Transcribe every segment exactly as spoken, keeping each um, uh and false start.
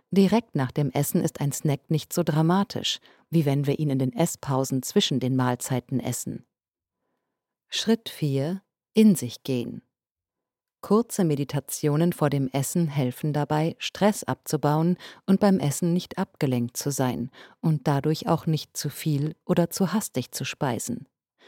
Direkt nach dem Essen ist ein Snack nicht so dramatisch, wie wenn wir ihn in den Esspausen zwischen den Mahlzeiten essen. Schritt vier: In sich gehen. Kurze Meditationen vor dem Essen helfen dabei, Stress abzubauen und beim Essen nicht abgelenkt zu sein und dadurch auch nicht zu viel oder zu hastig zu speisen.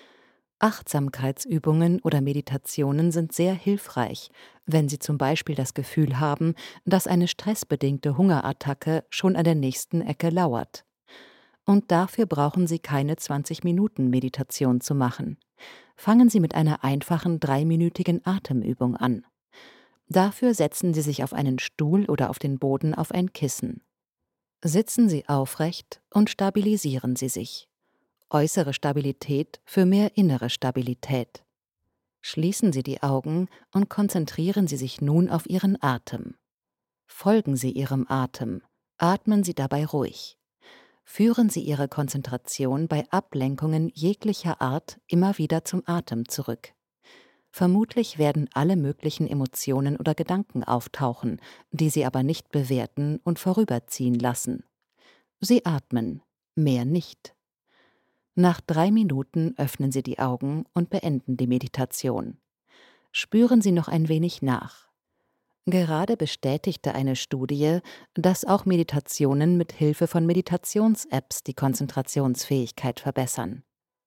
Achtsamkeitsübungen oder Meditationen sind sehr hilfreich, wenn Sie zum Beispiel das Gefühl haben, dass eine stressbedingte Hungerattacke schon an der nächsten Ecke lauert. Und dafür brauchen Sie keine zwanzig Minuten Meditation zu machen. Fangen Sie mit einer einfachen dreiminütigen Atemübung an. Dafür setzen Sie sich auf einen Stuhl oder auf den Boden auf ein Kissen. Sitzen Sie aufrecht und stabilisieren Sie sich. Äußere Stabilität für mehr innere Stabilität. Schließen Sie die Augen und konzentrieren Sie sich nun auf Ihren Atem. Folgen Sie Ihrem Atem, atmen Sie dabei ruhig. Führen Sie Ihre Konzentration bei Ablenkungen jeglicher Art immer wieder zum Atem zurück. Vermutlich werden alle möglichen Emotionen oder Gedanken auftauchen, die Sie aber nicht bewerten und vorüberziehen lassen. Sie atmen, mehr nicht. Nach drei Minuten öffnen Sie die Augen und beenden die Meditation. Spüren Sie noch ein wenig nach. Gerade bestätigte eine Studie, dass auch Meditationen mit Hilfe von Meditations-Apps die Konzentrationsfähigkeit verbessern.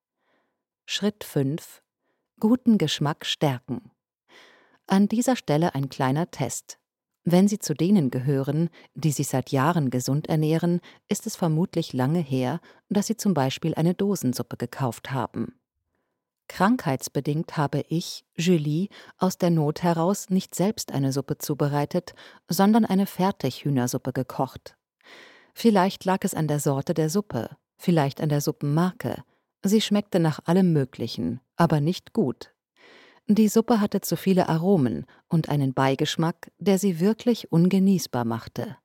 Schritt fünf: Guten Geschmack stärken. An dieser Stelle ein kleiner Test. Wenn Sie zu denen gehören, die sich seit Jahren gesund ernähren, ist es vermutlich lange her, dass Sie zum Beispiel eine Dosensuppe gekauft haben. Krankheitsbedingt habe ich, Julie, aus der Not heraus nicht selbst eine Suppe zubereitet, sondern eine Fertighühnersuppe gekocht. Vielleicht lag es an der Sorte der Suppe, vielleicht an der Suppenmarke. Sie schmeckte nach allem Möglichen, aber nicht gut. Die Suppe hatte zu viele Aromen und einen Beigeschmack, der sie wirklich ungenießbar machte.